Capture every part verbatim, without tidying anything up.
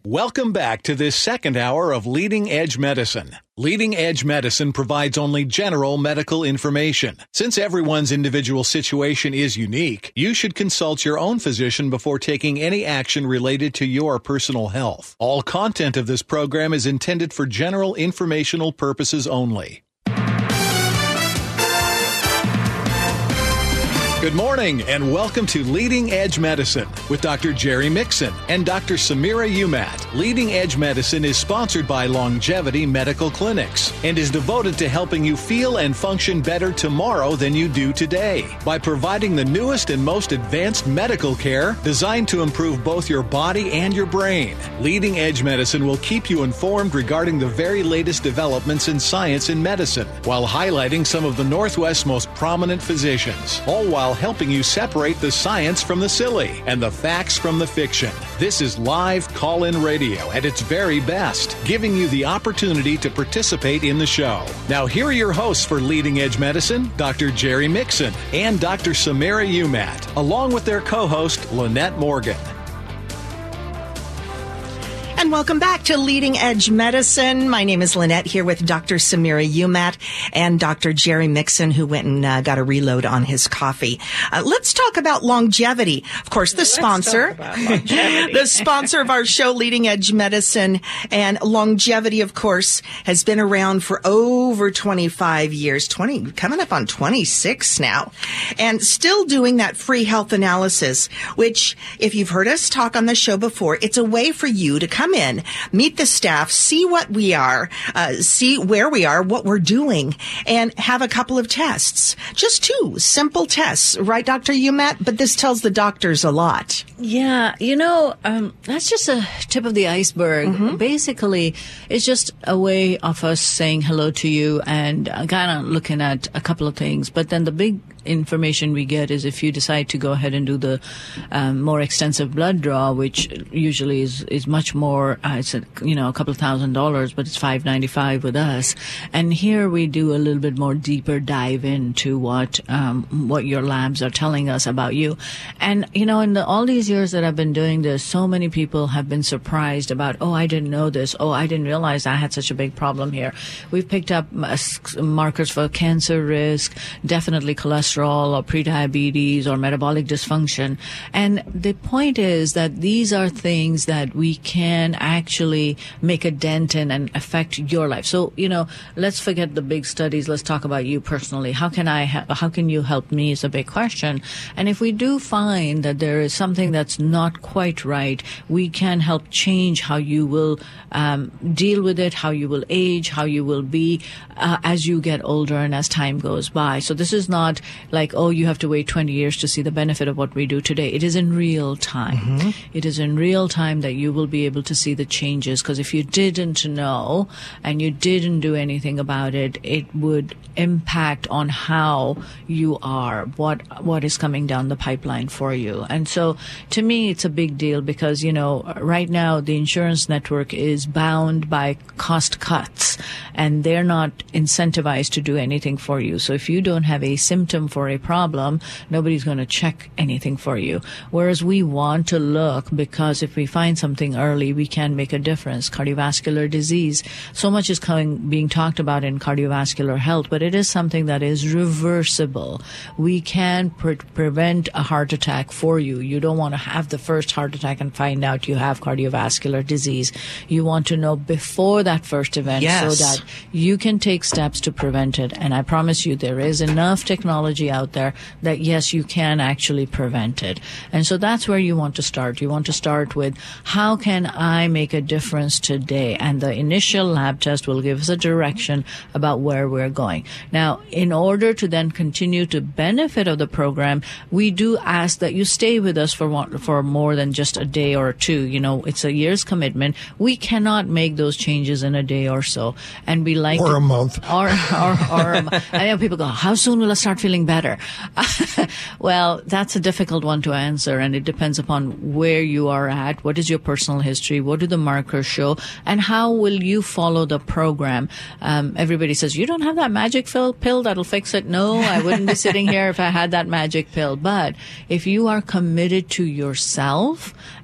Welcome back to this second hour of Leading Edge Medicine. Leading Edge Medicine provides only general medical information. Since everyone's individual situation is unique, you should consult your own physician before taking any action related to your personal health. All content of this program is intended for general informational purposes only. Good morning and welcome to Leading Edge Medicine with Doctor Jerry Mixon and Doctor Samira Umat. Leading Edge Medicine is sponsored by Longevity Medical Clinics and is devoted to helping you feel and function better tomorrow than you do today by providing the newest and most advanced medical care designed to improve both your body and your brain. Leading Edge Medicine will keep you informed regarding the very latest developments in science and medicine while highlighting some of the Northwest's most prominent physicians, all while helping you separate the science from the silly and the facts from the fiction. This is live call-in radio at its very best, giving you the opportunity to participate in the show. Now, here are your hosts for Leading Edge Medicine, Doctor Jerry Mixon and Doctor Samira Umat, along with their co-host, Lynette Morgan. And welcome back to Leading Edge Medicine. My name is Lynette, here with Doctor Samira Umat and Doctor Jerry Mixon, who went and uh, got a reload on his coffee. Uh, let's talk about longevity. Of course, the let's sponsor, the sponsor of our show, Leading Edge Medicine. And longevity, of course, has been around for over twenty-five years, twenty, coming up on twenty-six now, and still doing that free health analysis, which, if you've heard us talk on the show before, it's a way for you to come in, meet the staff, see what we are, uh, see where we are, what we're doing, and have a couple of tests. Just two simple tests, right, Doctor Umat? But this tells the doctors a lot. Yeah, you know, um, that's just a tip of the iceberg. Mm-hmm. Basically, it's just a way of us saying hello to you and uh, kind of looking at a couple of things. But then the big information we get is if you decide to go ahead and do the um, more extensive blood draw, which usually is, is much more, uh, it's a, you know, a couple of thousand dollars, but it's five ninety-five with us. And here we do a little bit more deeper dive into what um, what your labs are telling us about you. And, you know, in the, all these years that I've been doing this, so many people have been surprised about, oh, I didn't know this. Oh, I didn't realize I had such a big problem here. We've picked up uh, markers for cancer risk, definitely cholesterol, or prediabetes or metabolic dysfunction. And the point is that these are things that we can actually make a dent in and affect your life. So, you know, let's forget the big studies. Let's talk about you personally. How can I, ha- how can you help me is a big question. And if we do find that there is something that's not quite right, we can help change how you will um, deal with it, how you will age, how you will be uh, as you get older and as time goes by. So this is not like, oh, you have to wait twenty years to see the benefit of what we do today. It is in real time. Mm-hmm. It is in real time that you will be able to see the changes. Because if you didn't know and you didn't do anything about it, it would impact on how you are, what what is coming down the pipeline for you. And so to me, it's a big deal because, you know, right now the insurance network is bound by cost cuts and they're not incentivized to do anything for you. So if you don't have a symptom for a problem, nobody's going to check anything for you. Whereas we want to look because if we find something early, we can make a difference. Cardiovascular disease, so much is coming, being talked about in cardiovascular health, but it is something that is reversible. We can pre- prevent a heart attack for you. You don't want to have the first heart attack and find out you have cardiovascular disease. You want to know before that first event yes. so that you can take steps to prevent it. And I promise you there is enough technology out there that, yes, you can actually prevent it. And so that's where you want to start. You want to start with, how can I make a difference today? And the initial lab test will give us a direction about where we're going. Now, in order to then continue to benefit of the program, we do ask that you stay with us for one, for more than just a day or two. You know, it's a year's commitment. We cannot make those changes in a day or so. And we like or a month. Or, or, or a month. I know people go, how soon will I start feeling better? Well, that's a difficult one to answer, and it depends upon where you are at, what is your personal history, what do the markers show, and how will you follow the program. Um, everybody says, you don't have that magic pill, pill that'll fix it. No, I wouldn't be sitting here if I had that magic pill. But if you are committed to yourself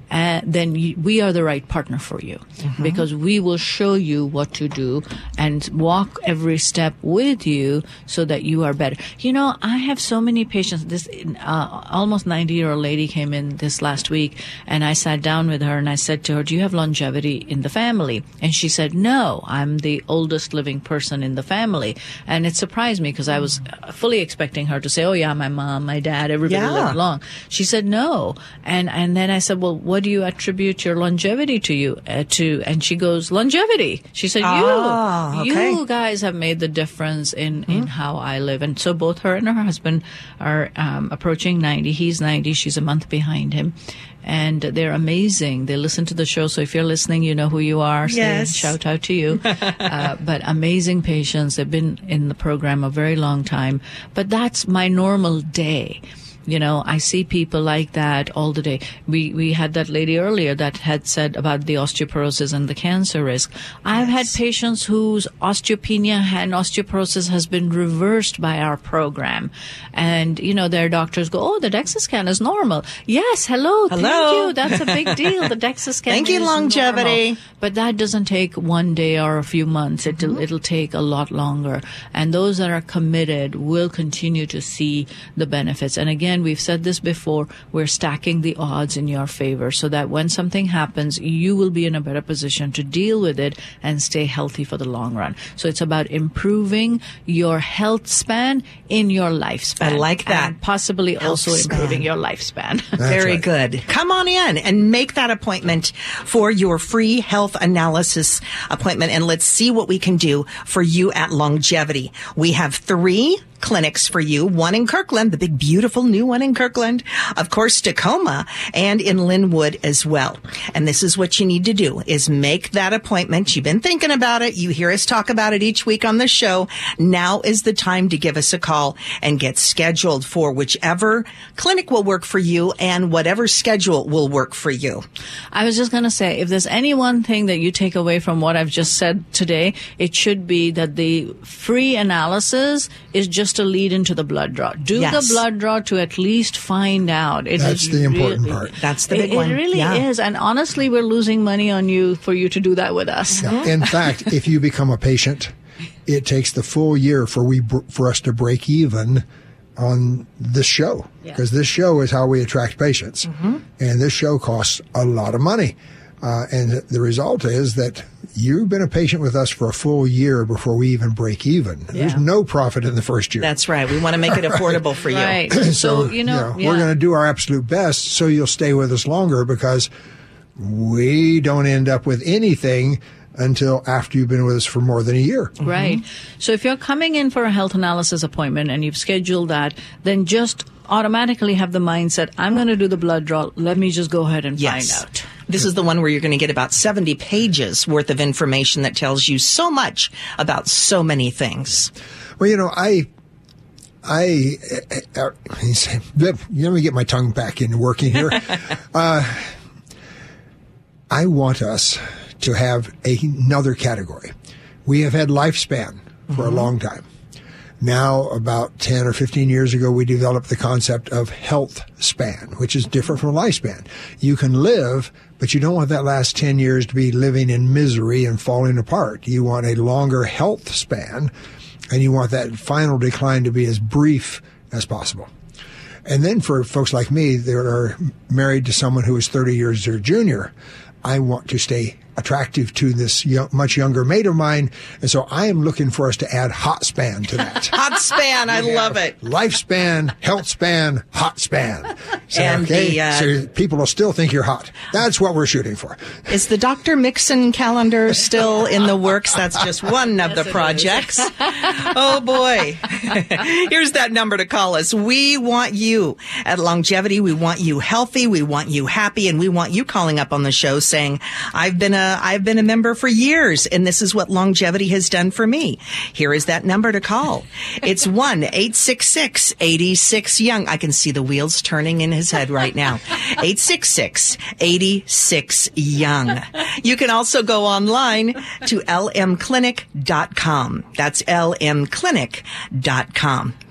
uh, then you, we are the right partner for you mm-hmm. because we will show you what to do and walk every step with you so that you are better. You know, I have so many patients. This uh, almost ninety-year-old lady came in this last week, and I sat down with her and I said to her, do you have longevity in the family? And she said, no, I'm the oldest living person in the family. And it surprised me because I was fully expecting her to say, oh yeah, my mom, my dad, everybody yeah. lived long. She said no. And and then I said, well, what do you attribute your longevity to you uh, to? And she goes, longevity. She said, you, oh, okay. you guys have made the difference in, mm-hmm. in how I live. And so both her and her husband are um, approaching ninety. He's ninety. She's a month behind him. And they're amazing. They listen to the show. So if you're listening, you know who you are. Yes. Say, shout out to you. uh, but amazing patients. They've been in the program a very long time. But that's my normal day. You know, I see people like that all the day. We we had that lady earlier that had said about the osteoporosis and the cancer risk. I've yes. had patients whose osteopenia and osteoporosis has been reversed by our program. And, you know, their doctors go, oh, the DEXA scan is normal. Yes, hello, hello. Thank you. That's a big deal. The DEXA scan thank is you, longevity. Normal. But that doesn't take one day or a few months. It'll, mm-hmm. it'll take a lot longer. And those that are committed will continue to see the benefits. And again, we've said this before, we're stacking the odds in your favor so that when something happens, you will be in a better position to deal with it and stay healthy for the long run. So it's about improving your health span in your lifespan. I like that. And possibly health also span. Improving your lifespan. Very right. good. Come on in and make that appointment for your free health analysis appointment, and let's see what we can do for you at Longevity. We have three clinics for you, one in Kirkland, the big beautiful new one in Kirkland, of course Tacoma, and in Linwood as well. And this is what you need to do, is make that appointment. You've been thinking about it. You hear us talk about it each week on the show. Now is the time to give us a call and get scheduled for whichever clinic will work for you and whatever schedule will work for you. I was just going to say, if there's any one thing that you take away from what I've just said today, it should be that the free analysis is just a lead into the blood draw. Do yes. the blood draw to at least find out. It That's the important really, part. That's the big it, one. It really yeah. is. And honestly, we're losing money on you for you to do that with us. Yeah. In fact, if you become a patient, it takes the full year for we for us to break even on this show, because yeah. this show is how we attract patients. Mm-hmm. And this show costs a lot of money. Uh, and the result is that you've been a patient with us for a full year before we even break even. Yeah. There's no profit in the first year. That's right. We want to make it affordable right. for you. Right. so, so, you know, you know yeah. we're going to do our absolute best so you'll stay with us longer, because we don't end up with anything until after you've been with us for more than a year. Right. Mm-hmm. So if you're coming in for a health analysis appointment and you've scheduled that, then just automatically have the mindset, I'm going to do the blood draw. Let me just go ahead and yes. find out. This is the one where you're going to get about seventy pages worth of information that tells you so much about so many things. Well, you know, I, I, uh, uh, let me get my tongue back into working here. uh, I want us to have another category. We have had lifespan for mm-hmm. a long time. Now, about ten or fifteen years ago, we developed the concept of health span, which is different from lifespan. You can live, but you don't want that last ten years to be living in misery and falling apart. You want a longer health span, and you want that final decline to be as brief as possible. And then for folks like me that are married to someone who is thirty years their junior, I want to stay attractive to this young, much younger mate of mine. And so I am looking for us to add hot span to that. Hot span. I love it. Lifespan, health span, hot span. So, and okay, the, uh, so people will still think you're hot. That's what we're shooting for. Is the Doctor Mixon calendar still in the works? That's just one of yes, the projects. Oh, boy. Here's that number to call us. We want you at Longevity. We want you healthy. We want you happy. And we want you calling up on the show saying, I've been a I've been a member for years, and this is what Longevity has done for me. Here is that number to call. It's one eight six six, eight six, young. I can see the wheels turning in his head right now. eight six six, eight six, young. You can also go online to l m clinic dot com. That's l m clinic dot com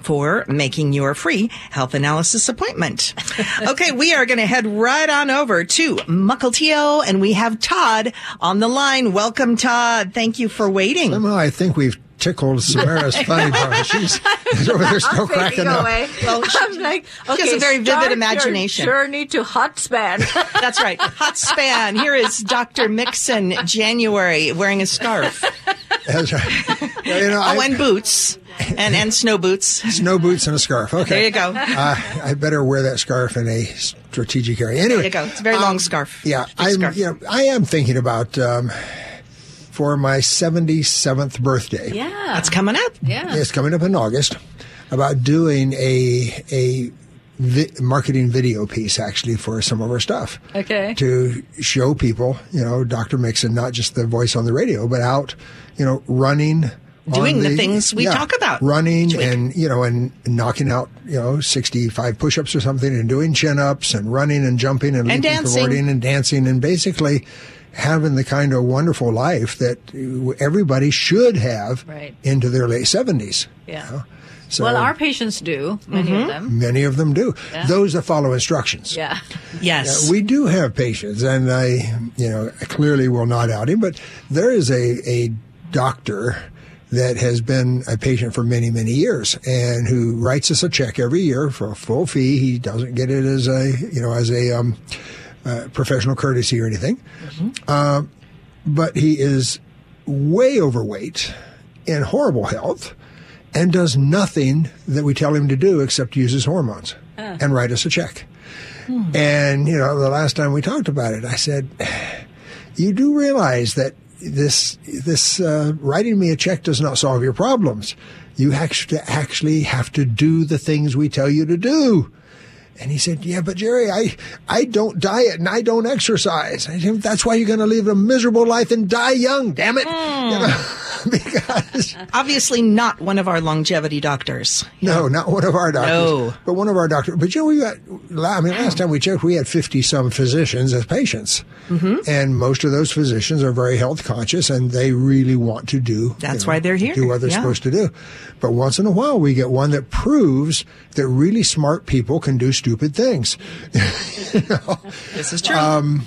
for making your free health analysis appointment. Okay, we are going to head right on over to Mukilteo, and we have Todd on the line. Welcome, Todd. Thank you for waiting. Somehow I think we've tickled Samara's funny bone. She's, she's over there still cracking up. Well, she, I'm like, okay, she has a very vivid imagination. Journey to hot span. That's right, hot span. Here is Doctor Mixon, January, wearing a scarf. That's right. Well, you know, oh, I, and boots. And and snow boots. Snow boots and a scarf. Okay. There you go. Uh, I better wear that scarf in a strategic area. Anyway. There you go. It's a very long um, scarf. Yeah. Big I'm, scarf. you know, I am thinking about, um, for my seventy-seventh birthday. Yeah. That's coming up. Yeah. It's coming up in August, about doing a, a vi- marketing video piece actually for some of our stuff. Okay. To show people, you know, Doctor Mixon, not just the voice on the radio, but out, you know, running, doing the, the things we yeah, talk about. Running and, you know, and knocking out, you know, sixty-five push-ups or something, and doing chin-ups and running and jumping and, and leaping, dancing. cavorting and dancing, and basically having the kind of wonderful life that everybody should have right. into their late seventies. Yeah. You know? So well, our patients do, many mm-hmm. of them. Many of them do. Yeah. Those that follow instructions. Yeah. Yes. Yeah, we do have patients, and I, you know, clearly will not out him, but there is a, a doctor that has been a patient for many, many years, and who writes us a check every year for a full fee. He doesn't get it as a, you know, as a um, uh, professional courtesy or anything. Mm-hmm. Uh, but he is way overweight, in horrible health, and does nothing that we tell him to do except use his hormones uh. and write us a check. Hmm. And, you know, the last time we talked about it, I said, you do realize that this this uh, writing me a check does not solve your problems. You actually actually have to do the things we tell you to do. And he said, yeah, but Jerry, I, I don't diet and I don't exercise. I said, that's why you're going to live a miserable life and die young, damn it. Mm. You know, because obviously not one of our longevity doctors. No, yeah. not one of our doctors. No. But one of our doctors. But you know, we got, I mean, last time we checked, we had fifty some physicians as patients. Mm-hmm. And most of those physicians are very health conscious, and they really want to do. That's you know, why they're here. Do what they're yeah. supposed to do. But once in a while, we get one that proves that really smart people can do stupid things. You know? This is true. Um,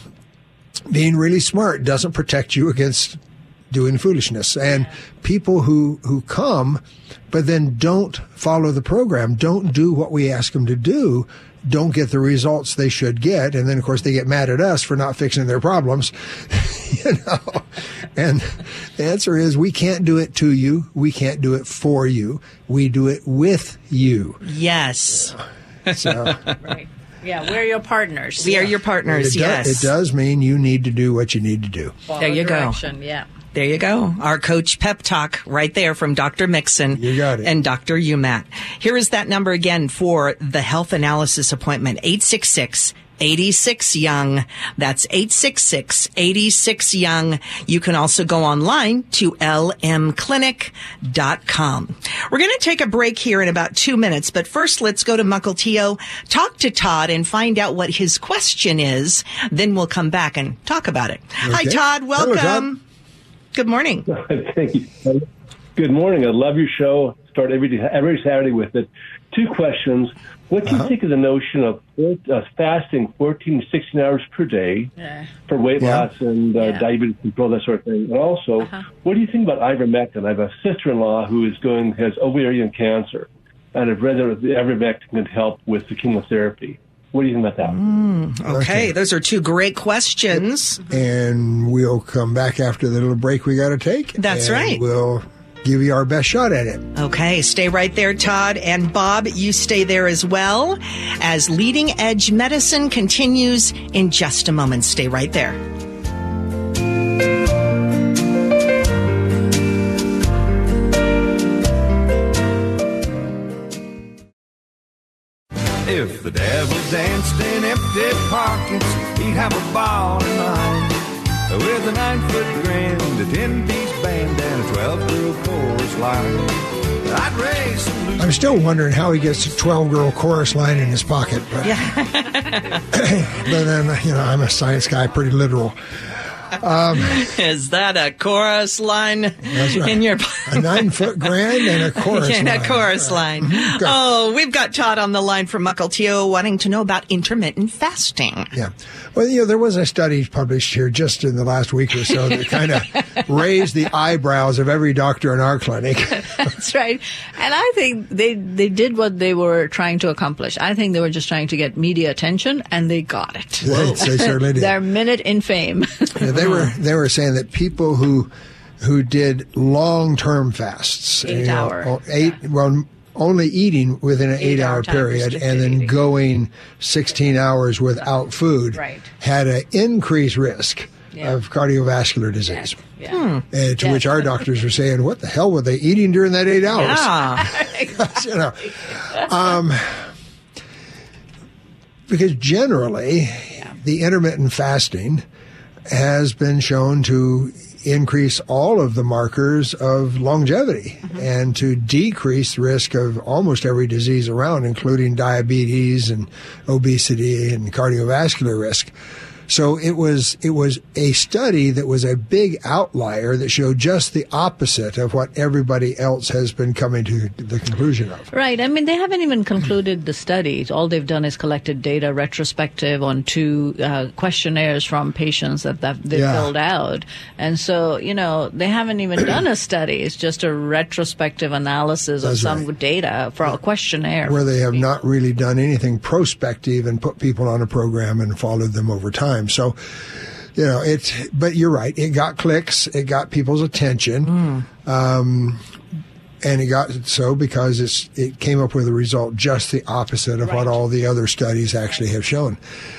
being really smart doesn't protect you against doing foolishness. And people who, who come, but then don't follow the program, don't do what we ask them to do, don't get the results they should get. And then, of course, they get mad at us for not fixing their problems. You know, and the answer is we can't do it to you. We can't do it for you. We do it with you. Yes. So, right. Yeah, we're your partners. We yeah. are your partners, it yes. Does, it does mean you need to do what you need to do. Follow there you direction. go. Yeah. There you go. Our coach pep talk right there from Doctor Mixon you got it. and Doctor Umat. Here is that number again for the health analysis appointment, eight six six, eight six, young. That's eight six six, eight six, young. You can also go online to l m clinic dot com. We're going to take a break here in about two minutes, but first let's go to Mukilteo, talk to Todd, and find out what his question is. Then we'll come back and talk about it. Okay. Hi, Todd. Welcome. Hello, Todd. Good morning. Thank you. Good morning. I love your show. Start every day, every Saturday with it. Two questions. What do you Uh-huh. think of the notion of uh, fasting fourteen to sixteen hours per day Yeah. for weight Yeah. loss and uh, Yeah. diabetes control, that sort of thing? And also, Uh-huh. what do you think about ivermectin? I have a sister-in-law who is going has ovarian cancer, and I've read that the ivermectin can help with the chemotherapy. What do you think about that? Mm, okay. Okay. Those are two great questions. And we'll come back after the little break we got to take. That's and right. We'll give you our best shot at it. Okay, stay right there, Todd. And Bob, you stay there as well as Leading Edge Medicine continues in just a moment. Stay right there. If the devil danced in empty pockets, he'd have a ball tonight. With a nine-foot grand, a ten-piece band, and a twelve-girl chorus line. I'd raise some loose... I'm still wondering how he gets a twelve-girl chorus line in his pocket. But, Yeah. but then, you know, I'm a science guy, pretty literal. Um, Is that a chorus line That's right. in your a nine-foot grand and a chorus and line. a chorus line. Okay. Oh, we've got Todd on the line from Mukilteo wanting to know about intermittent fasting. Yeah. Well, you know, there was a study published here just in the last week or so that kind of raised the eyebrows of every doctor in our clinic. That's right. And I think they they did what they were trying to accomplish. I think they were just trying to get media attention, and they got it. They, they certainly did. Their minute in fame. Yeah, they were they were saying that people who who did long-term fasts, Eight you know, hour. eight well, only eating within an Eight eight-hour hour time period, restricted and then eating. going sixteen hours without food, Right. had an increased risk Yeah. of cardiovascular disease. Yeah. Uh, to Yeah. which our doctors were saying, "What the hell were they eating during that eight hours?" Ah, you know, um, because generally, the intermittent fasting has been shown to increase all of the markers of longevity and to decrease the risk of almost every disease around, including diabetes and obesity and cardiovascular risk. So it was it was a study that was a big outlier that showed just the opposite of what everybody else has been coming to the conclusion of. Right. I mean, they haven't even concluded the studies. All they've done is collected data retrospective on two uh, questionnaires from patients that, that they Yeah. filled out. And so, you know, they haven't even done a study. It's just a retrospective analysis of That's some right. data for a questionnaire. Where they have not really done anything prospective and put people on a program and followed them over time. So, you know, it's, but you're right. It got clicks. It got people's attention. Mm. Um, and it got so because it's, it came up with a result just the opposite of what Right. all the other studies actually have shown.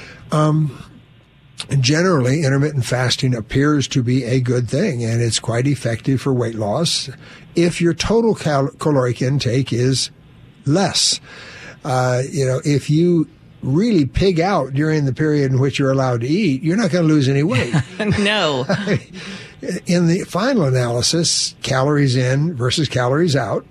Um, and generally, intermittent fasting appears to be a good thing, and it's quite effective for weight loss if your total cal- caloric intake is less. Uh, you know, if you really pig out during the period in which you're allowed to eat, you're not going to lose any weight. no. In the final analysis, calories in versus calories out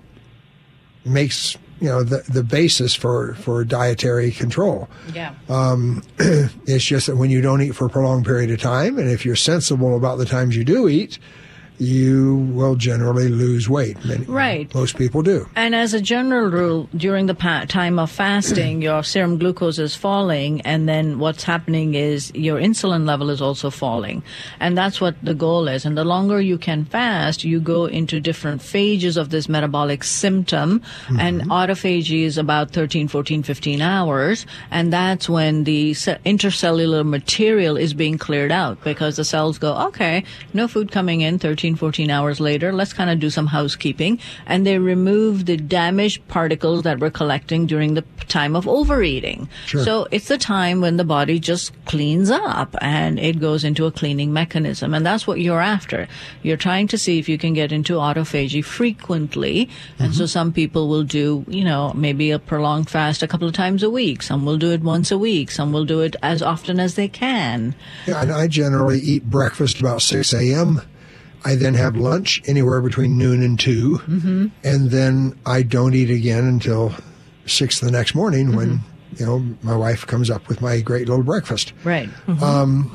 makes, you know, the, the basis for, for dietary control. Yeah. Um, it's just that when you don't eat for a prolonged period of time, and if you're sensible about the times you do eat, you will generally lose weight. Many, Right. Most people do. And as a general rule, during the pa- time of fasting, your serum glucose is falling, and then what's happening is your insulin level is also falling. And that's what the goal is. And the longer you can fast, you go into different phases of this metabolic symptom. Mm-hmm. And autophagy is about thirteen, fourteen, fifteen hours. And that's when the ce- intercellular material is being cleared out, because the cells go, okay, no food coming in, thirteen, fourteen hours later, let's kind of do some housekeeping. And they remove the damaged particles that we're collecting during the time of overeating. Sure. So it's the time when the body just cleans up and it goes into a cleaning mechanism. And that's what you're after. You're trying to see if you can get into autophagy frequently. And mm-hmm. so some people will do, you know, maybe a prolonged fast a couple of times a week. Some will do it once a week. Some will do it as often as they can. Yeah, and I generally eat breakfast about six a.m. I then have lunch anywhere between noon and two, mm-hmm. and then I don't eat again until six the next morning mm-hmm. when, you know, my wife comes up with my great little breakfast. Right. Mm-hmm. Um,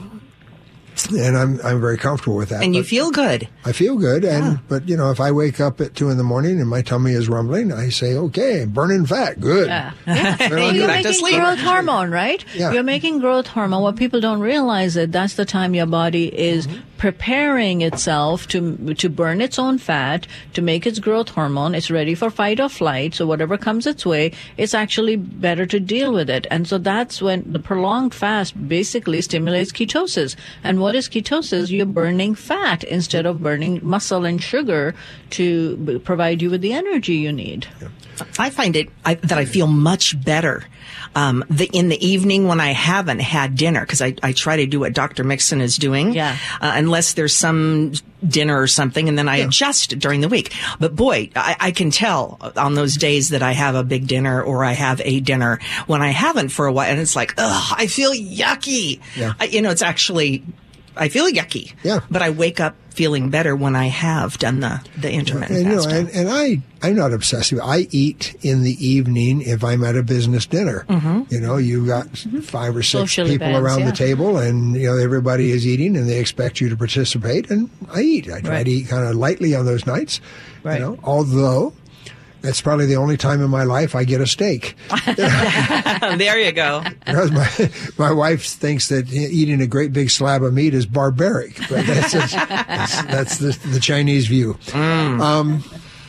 and I'm I'm very comfortable with that. And you feel good. I feel good, and but you know, if I wake up at two in the morning and my tummy is rumbling, I say, "Okay, burning fat, good." Yeah. Yeah. Well, You're back to making sleep. growth hormone, right? Yeah. You're making growth hormone. What people don't realize is that's the time your body is Mm-hmm. preparing itself to to burn its own fat, to make its growth hormone. It's ready for fight or flight. So whatever comes its way, it's actually better to deal with it. And so that's when the prolonged fast basically stimulates ketosis. And what is ketosis? You're burning fat instead of burning muscle and sugar to b- provide you with the energy you need. I find it I, that I feel much better um, the, in the evening when I haven't had dinner, because I, I try to do what Doctor Mixon is doing, Yeah. uh, unless there's some dinner or something, and then I Yeah. adjust during the week. But boy, I, I can tell on those days that I have a big dinner or I have a dinner when I haven't for a while, and it's like, ugh, I feel yucky. Yeah. I, you know, it's actually, I feel yucky. Yeah. But I wake up feeling better when I have done the, the intermittent and, you know, fasting. and, and I, I'm not obsessive. I eat in the evening if I'm at a business dinner. Mm-hmm. You know, you got mm-hmm. five or six Social people events, around yeah. the table, and you know everybody is eating, and they expect you to participate. And I eat. I try Right. to eat kind of lightly on those nights. Right. You know, although that's probably the only time in my life I get a steak. There you go. Because my, my wife thinks that eating a great big slab of meat is barbaric, but that's just, that's, that's the, the Chinese view. Mm. Um,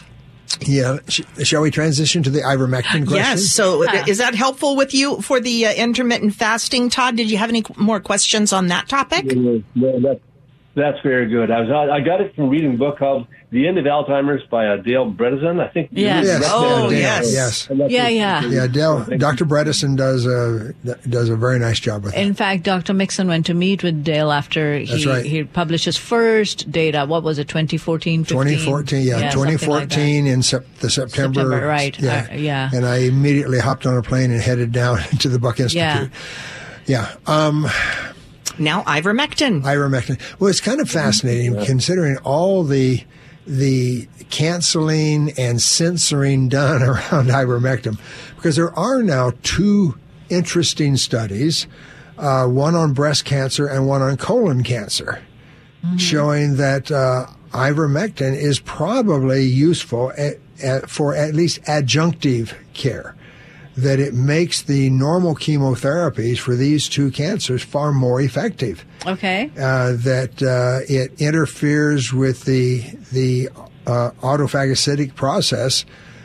yeah, sh- shall we transition to the ivermectin question? Yes. So is that helpful with you for the uh, intermittent fasting, Todd? Did you have any more questions on that topic? No, that, that's very good. I was I got it from reading a book called The End of Alzheimer's by uh, Dale Bredesen. I think. Yes. Yes. Oh, Dale, yes. yes. And that's Yeah, what- yeah. Yeah, Dale, Doctor Bredesen does a does a very nice job with In that. fact, Doctor Mixon went to meet with Dale after That's he, right. he published his first data. What was it, twenty fourteen, fifteen? twenty fourteen, yeah, something twenty like fourteen in sep- the September, September, right, Yeah, uh, yeah. And I immediately hopped on a plane and headed down to the Buck Institute. Yeah, um, Now ivermectin. ivermectin. Well, it's kind of fascinating considering all the the canceling and censoring done around ivermectin, because there are now two interesting studies, uh, one on breast cancer and one on colon cancer, showing that uh, ivermectin is probably useful at, at, for at least adjunctive care, that it makes the normal chemotherapies for these two cancers far more effective. Okay. Uh, that uh, it interferes with the the uh, autophagocytic process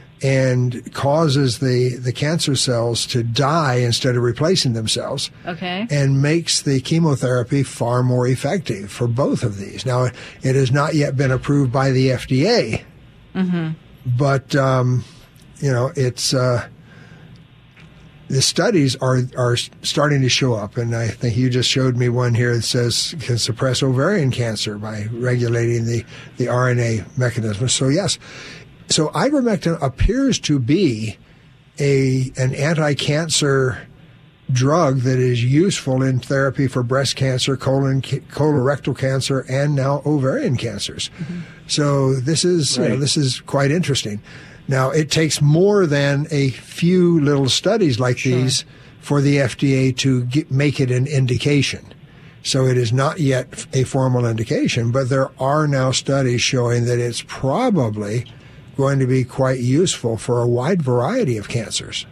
and causes the, the cancer cells to die instead of replacing themselves. Okay. And makes the chemotherapy far more effective for both of these. Now, it has not yet been approved by the F D A, mm-hmm. but um, you know it's. Uh, The studies are are starting to show up, and I think you just showed me one here that says can suppress ovarian cancer by regulating the, the R N A mechanism. So yes, so ivermectin appears to be a an anti-cancer drug that is useful in therapy for breast cancer, colon colorectal cancer, and now ovarian cancers. Mm-hmm. So this is Right. you know, this is quite interesting. Now, it takes more than a few little studies like Sure. these for the F D A to get, make it an indication. So it is not yet a formal indication, but there are now studies showing that it's probably going to be quite useful for a wide variety of cancers.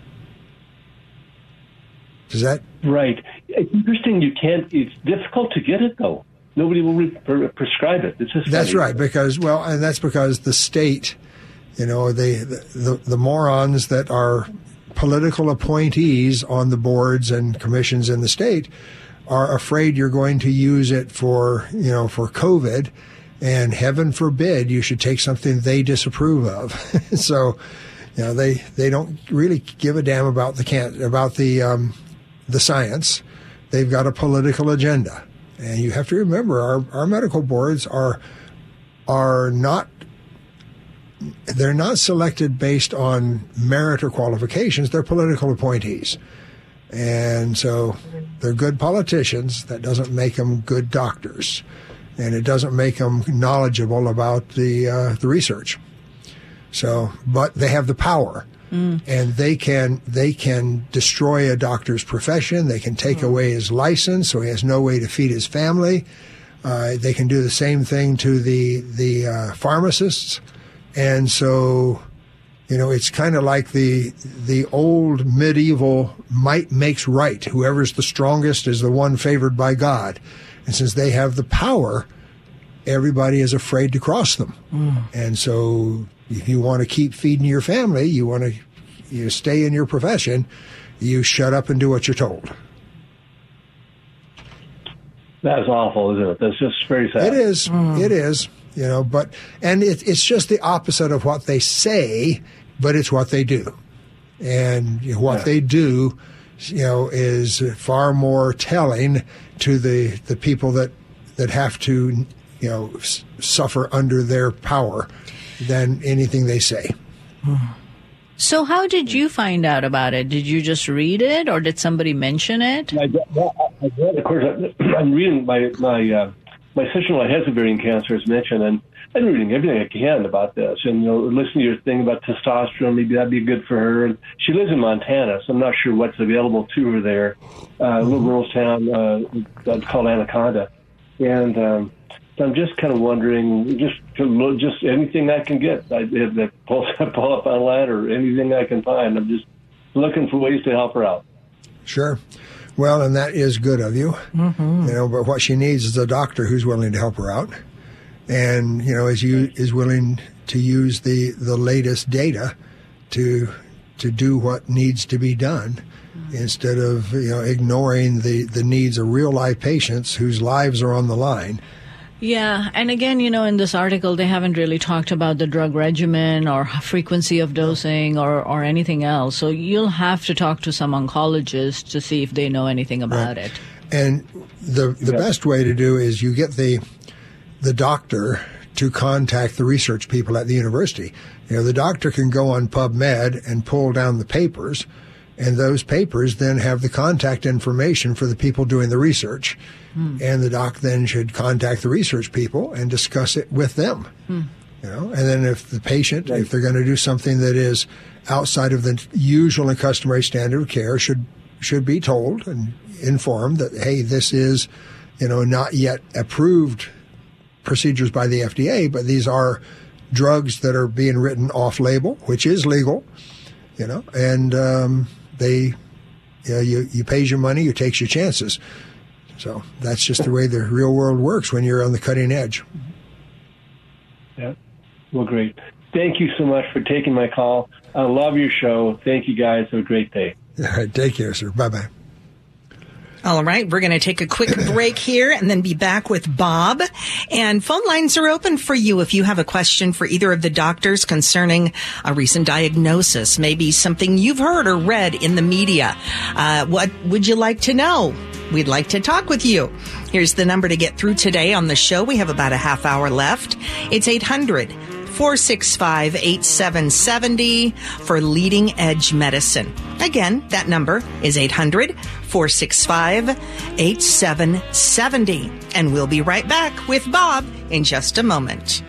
Does that? Right. It's interesting. You can't. It's difficult to get it though. Nobody will re- pre- prescribe it. It's just That's funny. right, because, well, and that's because the state, you know, the, the, the morons that are political appointees on the boards and commissions in the state are afraid you're going to use it for, you know, for COVID, and heaven forbid you should take something they disapprove of. So, you know, they, they don't really give a damn about the can about the um, the science. They've got a political agenda. And you have to remember, our, our medical boards are are not they're not selected based on merit or qualifications. They're political appointees, and so they're good politicians. That doesn't make them good doctors, and it doesn't make them knowledgeable about the uh, the research. So, but they have the power. Mm. And they can they can destroy a doctor's profession. They can take mm. away his license, so he has no way to feed his family. Uh, they can do the same thing to the the uh, pharmacists, and so you know it's kind of like the the old medieval might makes right. Whoever's the strongest is the one favored by God, and since they have the power, everybody is afraid to cross them, mm. and so. If you want to keep feeding your family, you want to you stay in your profession, you shut up and do what you're told. That's awful, isn't it? That's just very sad. It is. Mm. It is. You know, but and it, it's just the opposite of what they say, but it's what they do, and you know, what yeah. they do, you know, is far more telling to the the people that that have to, you know, s- suffer under their power than anything they say. So how did you find out about it? Did you just read it, or did somebody mention it? I, I, I, of course, I'm reading my my uh, my sister-in-law has ovarian cancer, as mentioned, and I'm reading everything I can about this. And, you know, listening to your thing about testosterone, maybe that'd be good for her. And she lives in Montana, so I'm not sure what's available to her there. Uh, a little rural town uh, called Anaconda. And um, so I'm just kind of wondering, just to, just anything I can get, I, that pull, pull up online or anything I can find. I'm just looking for ways to help her out. Sure. Well, and that is good of you. Mm-hmm. You know, but what she needs is a doctor who's willing to help her out. And, you know, is you is willing to use the, the latest data to to do what needs to be done mm-hmm. instead of, you know, ignoring the, the needs of real life patients whose lives are on the line. Yeah, and again, you know, in this article, they haven't really talked about the drug regimen or frequency of dosing or, or anything else. So you'll have to talk to some oncologist to see if they know anything about right. it. And the the yeah. best way to do is you get the the doctor to contact the research people at the university. You know, the doctor can go on PubMed and pull down the papers, and those papers then have the contact information for the people doing the research. Hmm. And the doc then should contact the research people and discuss it with them. Hmm. You know, and then if the patient, right. if they're going to do something that is outside of the usual and customary standard of care, should should be told and informed that, hey, this is, you know, not yet approved procedures by the F D A, but these are drugs that are being written off-label, which is legal, you know, and um, they, you know, you, you pays your money, you takes your chances. So that's just the way the real world works when you're on the cutting edge. Yeah. Well, great. Thank you so much for taking my call. I love your show. Thank you, guys. Have a great day. All right. Take care, sir. Bye-bye. All right, we're going to take a quick break here and then be back with Bob. And phone lines are open for you if you have a question for either of the doctors concerning a recent diagnosis, maybe something you've heard or read in the media. Uh, what would you like to know? We'd like to talk with you. Here's the number to get through today on the show. We have about a half hour left. It's eight hundred, four six five, eight seven seven zero for Leading Edge Medicine. Again, that number is eight hundred, four six five, eight seven seven zero. And we'll be right back with Bob in just a moment.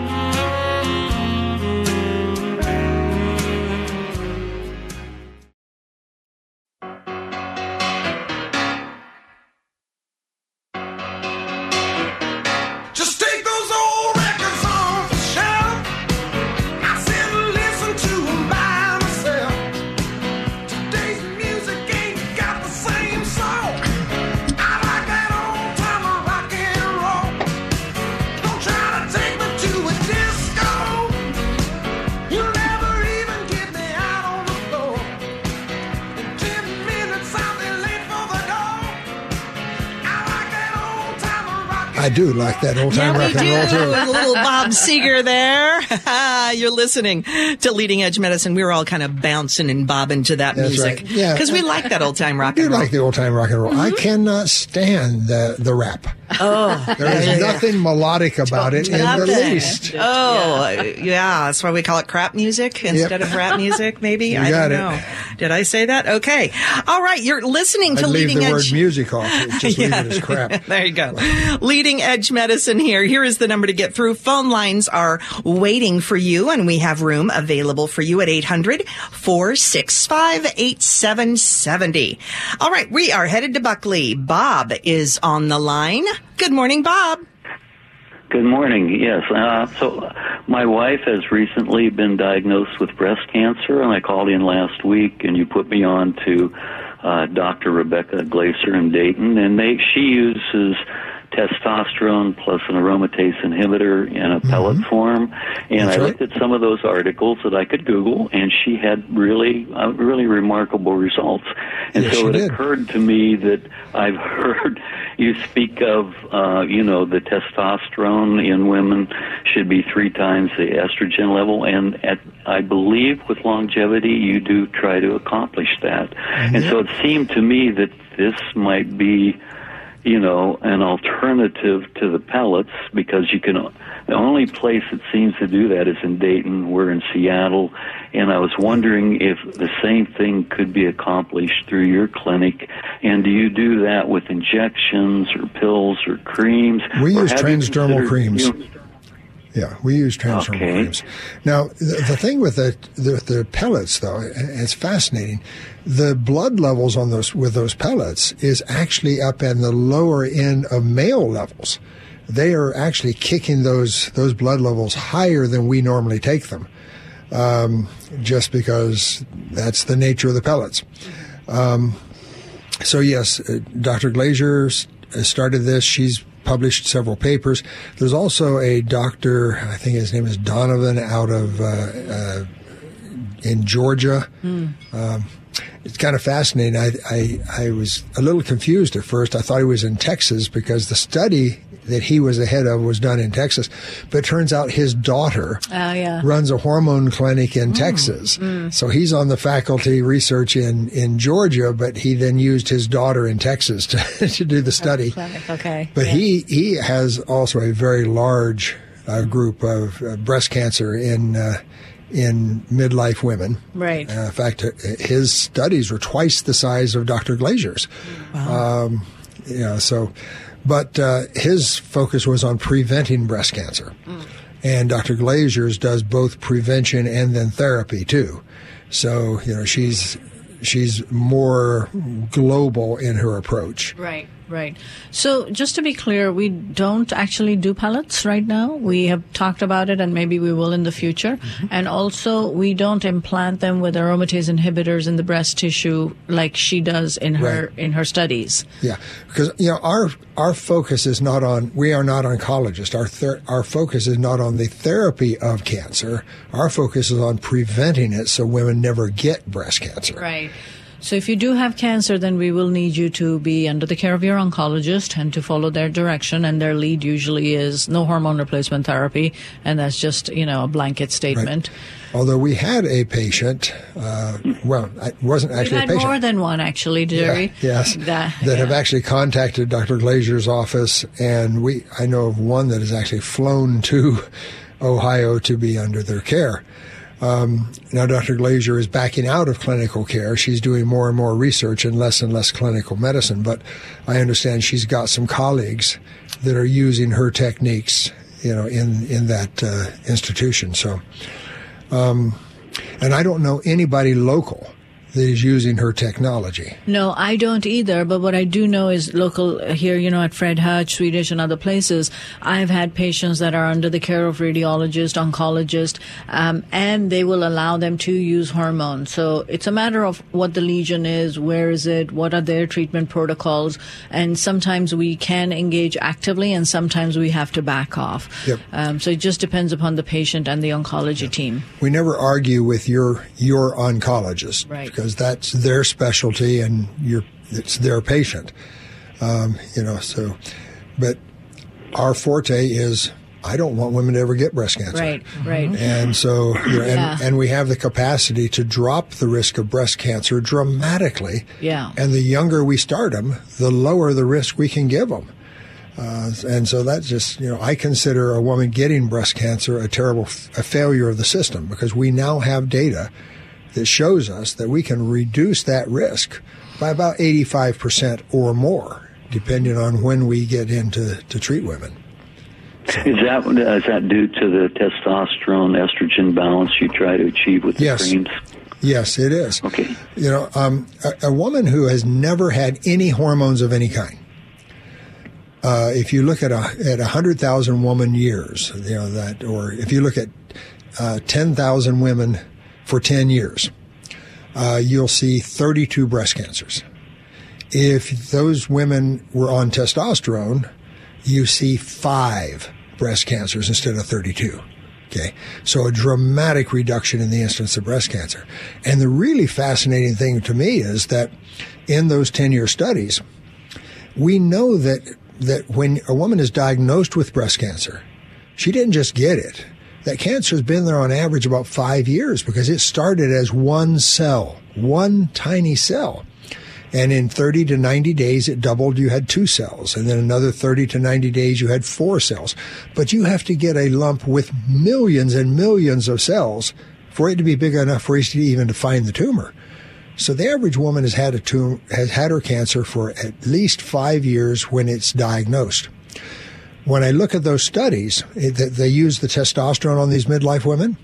I do like that old-time yeah, rock and roll, too. A little Bob Seger there. You're listening to Leading Edge Medicine. We were all kind of bouncing and bobbing to that That's music. Right. Yeah. Because we like that old-time rock I and roll. do like the old-time rock and roll. Mm-hmm. I cannot stand the, the rap. Oh. There is yeah. nothing melodic about it in the least. Oh, yeah. That's why we call it crap music instead yep. of rap music, maybe? You I got don't know. it. Did I say that? Okay. All right. You're listening to I'd Leading leave the Edge. word music off. Just yeah. leave it as crap. There you go. Leading Edge Medicine here. Here is the number to get through. Phone lines are waiting for you, and we have room available for you at eight hundred, four six five, eight seven seven zero. All right. We are headed to Buckley. Bob is on the line. Good morning, Bob. Good morning. Yes. Uh, so my wife has recently been diagnosed with breast cancer, and I called in last week, and you put me on to uh, Doctor Rebecca Glaser in Dayton, and they she uses testosterone plus an aromatase inhibitor in a pellet mm-hmm. form. And That's I looked right. at some of those articles that I could Google, and she had really, uh, really remarkable results. And yes, so it did. occurred to me that I've heard you speak of, uh, you know, the testosterone in women should be three times the estrogen level. And at, I believe with longevity, you do try to accomplish that. Mm-hmm. And so it seemed to me that this might be you know, an alternative to the pellets, because you can, the only place that seems to do that is in Dayton. We're in Seattle, and I was wondering if the same thing could be accomplished through your clinic. And do you do that with injections or pills or creams? We or use transdermal creams. You know, Yeah, we use transdermal okay. creams. Now, the, the thing with the, the the pellets, though, it's fascinating. The blood levels on those with those pellets is actually up in the lower end of male levels. They are actually kicking those those blood levels higher than we normally take them, um, just because that's the nature of the pellets. Um, so yes, uh, Doctor Glazier started this. She's published several papers. There's also a doctor, I think his name is Donovan, out of uh, uh, in Georgia. Mm. Um, it's kind of fascinating. I, I I was a little confused at first. I thought he was in Texas because the study that he was ahead of was done in Texas. But it turns out his daughter uh, yeah. runs a hormone clinic in mm. Texas. Mm. So he's on the faculty research in, in Georgia, but he then used his daughter in Texas to, to do the study. Clinic. Okay. But yeah. he, he has also a very large uh, group of uh, breast cancer in uh, in midlife women. Right. Uh, in fact, his studies were twice the size of Doctor Glazier's. Wow. Um, yeah, so... But uh, his focus was on preventing breast cancer. Mm. And Doctor Glazier's does both prevention and then therapy, too. So, you know, she's she's more global in her approach. Right, right. So just to be clear, we don't actually do pellets right now. We have talked about it, and maybe we will in the future. Mm-hmm. And also, we don't implant them with aromatase inhibitors in the breast tissue like she does in her right. in her studies. Yeah, because you know our our focus is not on. We are not oncologists. Our ther- our focus is not on the therapy of cancer. Our focus is on preventing it, so women never get breast cancer. Right. So if you do have cancer, then we will need you to be under the care of your oncologist and to follow their direction. And their lead usually is no hormone replacement therapy. And that's just, you know, a blanket statement. Right. Although we had a patient, uh, well, it wasn't actually We've a patient. had more than one, actually, Jerry. Yeah, yes, that, that yeah. have actually contacted Doctor Glazier's office. And we, I know of one that has actually flown to Ohio to be under their care. Um, now, Doctor Glazier is backing out of clinical care. She's doing more and more research and less and less clinical medicine. But I understand she's got some colleagues that are using her techniques, you know, in in that uh, institution. So, um, and I don't know anybody local that is using her technology. No, I don't either. But what I do know is local here, you know, at Fred Hutch, Swedish, and other places, I've had patients that are under the care of radiologist, oncologist, um, and they will allow them to use hormones. So it's a matter of what the lesion is, where is it, what are their treatment protocols, and sometimes we can engage actively, and sometimes we have to back off. Yep. Um, so it just depends upon the patient and the oncology yep. team. We never argue with your your oncologist. Right. Because that's their specialty and you're, it's their patient. Um, you know, so, but our forte is, I don't want women to ever get breast cancer. Right, right. And so, you know, yeah. and, and we have the capacity to drop the risk of breast cancer dramatically. Yeah. And the younger we start them, the lower the risk we can give them. Uh, and so that's just, you know, I consider a woman getting breast cancer a terrible, f- a failure of the system, because we now have data that shows us that we can reduce that risk by about eighty-five percent or more, depending on when we get into to treat women. So. Is that is that due to the testosterone estrogen balance you try to achieve with the yes. creams? Yes, it is. Okay. You know, um, a, a woman who has never had any hormones of any kind. Uh, if you look at a at a hundred thousand woman years, you know that, or if you look at uh, ten thousand women for ten years, uh, you'll see thirty-two breast cancers. If those women were on testosterone, you see five breast cancers instead of thirty-two. Okay. So a dramatic reduction in the incidence of breast cancer. And the really fascinating thing to me is that in those ten-year studies, we know that, that when a woman is diagnosed with breast cancer, she didn't just get it. That cancer has been there on average about five years because it started as one cell, one tiny cell. And in thirty to ninety days, it doubled. You had two cells. And then another thirty to ninety days, you had four cells. But you have to get a lump with millions and millions of cells for it to be big enough for us to even to find the tumor. So the average woman has had a tum- has had her cancer for at least five years when it's diagnosed. When I look at those studies, it, they use the testosterone on these midlife women.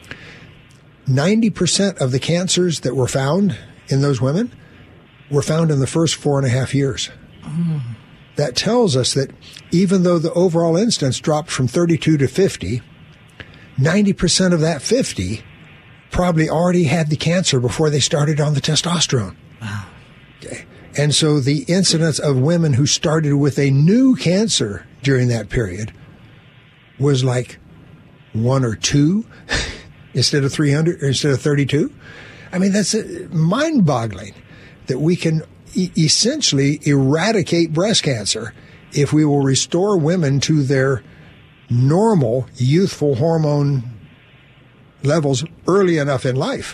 ninety percent of the cancers that were found in those women were found in the first four and a half years. Mm. That tells us that even though the overall incidence dropped from thirty-two to fifty, ninety percent of that fifty probably already had the cancer before they started on the testosterone. Wow. Okay. And so the incidence of women who started with a new cancer during that period was like one or two instead of three hundred, or instead of thirty-two. I mean, that's mind-boggling that we can e- essentially eradicate breast cancer if we will restore women to their normal youthful hormone levels early enough in life.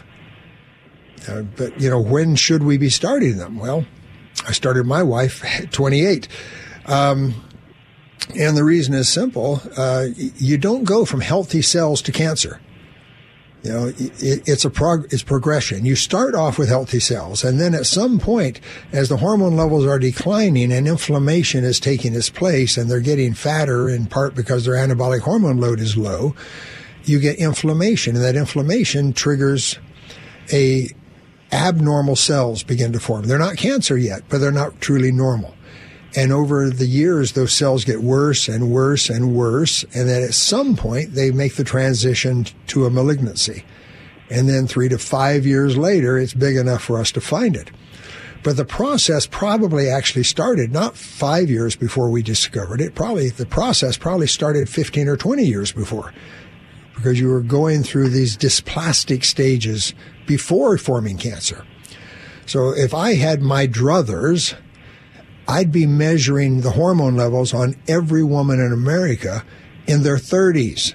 Uh, but, you know, when should we be starting them? Well, I started my wife at twenty-eight. Um, and the reason is simple. Uh, you don't go from healthy cells to cancer. You know, it, it's a prog- it's progression. You start off with healthy cells, and then at some point, as the hormone levels are declining and inflammation is taking its place, and they're getting fatter in part because their anabolic hormone load is low, you get inflammation, and that inflammation triggers a abnormal cells begin to form. They're not cancer yet, but they're not truly normal. And over the years, those cells get worse and worse and worse. And then at some point, they make the transition to a malignancy. And then three to five years later, it's big enough for us to find it. But the process probably actually started not five years before we discovered it. Probably the process probably started fifteen or twenty years before, because you were going through these dysplastic stages before forming cancer. So if I had my druthers, I'd be measuring the hormone levels on every woman in America in their thirties.